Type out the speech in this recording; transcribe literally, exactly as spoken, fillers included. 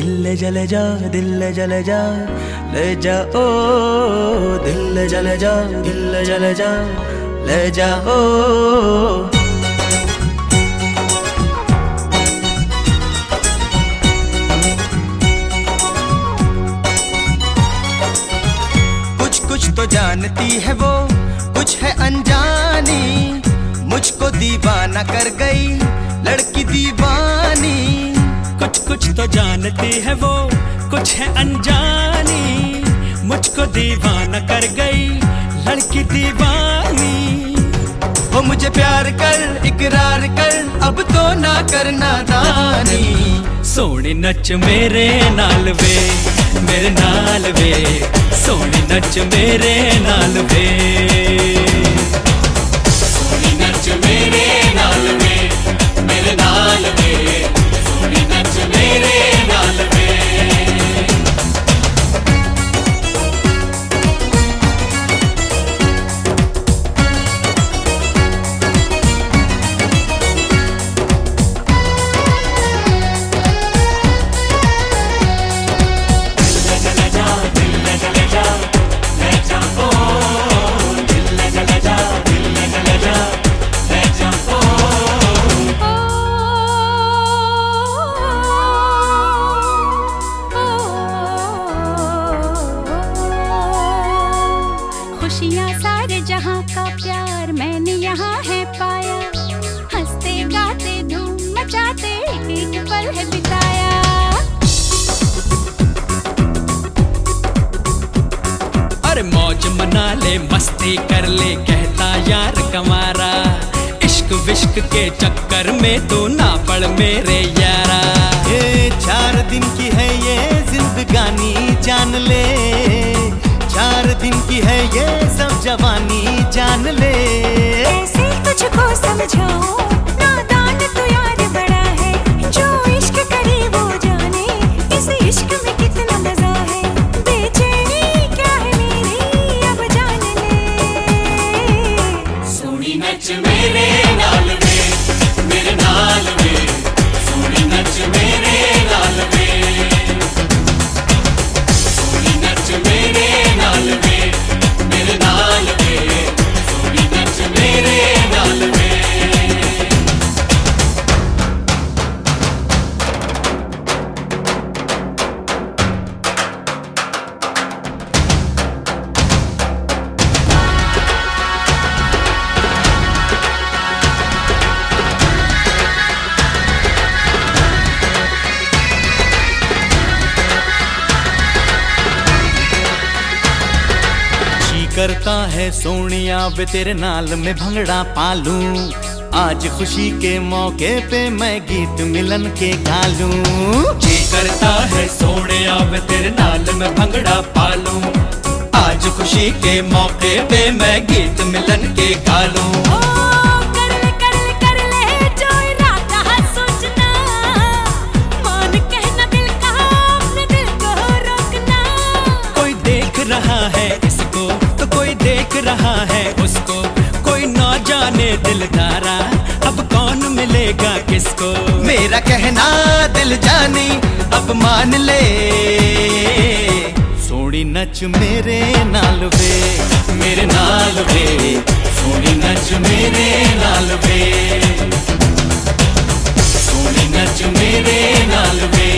दिल ले जले जा, दिल ले जले जा, ले जा ओ दिल ले जले जा, दिल ले जले जा, ले जा ओ। कुछ कुछ तो जानती है वो, कुछ है अनजानी, मुझको दीवाना कर गई लड़की दीवानी। कुछ कुछ तो जानती है वो, कुछ है अनजानी, मुझको दीवाना कर गई लड़की दीवानी। वो मुझे प्यार कर, इकरार कर, अब तो ना करना दानी। सोनी नच मेरे नाल वे, मेरे नाल वे, सोनी नच मेरे नाल वे, सोनी नच मेरे नाल वे, मेरे नाल वे, सोनी नच मेरे नाल वे। खुशियाँ सारे जहाँ का प्यार मैंने यहाँ है पाया, हंसते गाते धूम मचाते एक पल है बिताया। अरे मौज मना ले, मस्ती कर ले, कहता यार कमारा, इश्क विश्क के चक्कर में तू ना पड़ मेरे यारा। ये चार दिन की है ये जिंदगानी, जान ले, चार दिन की है ये सब जवानी, जान ले। ऐसे तुझको समझाऊं, नादान तू यार बड़ा है, जो इश्क करे वो जाने, इस इश्क में कितना मजा है, बेचैनी क्या है मेरी अब जान ले। सोनी नच मेरे नाल वे, मेरे नाल वे, सोनी नच मेरे नाल वे, सोनी नच मेरे नाल वे, मेरे नाल वे, सोनी नच मेरे नाल वे। करता है सोनिया वे तेरे नाल में भंगड़ा पालूं, आज खुशी के मौके पे मैं गीत मिलन के गा लूं। जी करता है सोनिया वे तेरे नाल में भंगड़ा पालूं, आज खुशी के मौके पे मैं गीत मिलन के गा लूं। रहा है इसको तो कोई देख रहा है उसको, कोई ना जाने दिलदारा अब कौन मिलेगा किसको। मेरा कहना दिल जानी अब मान ले, सोनी नच मेरे नाल वे, मेरे नाल वे, सोनी नच मेरे नाल वे, सोनी नच मेरे नाल वे।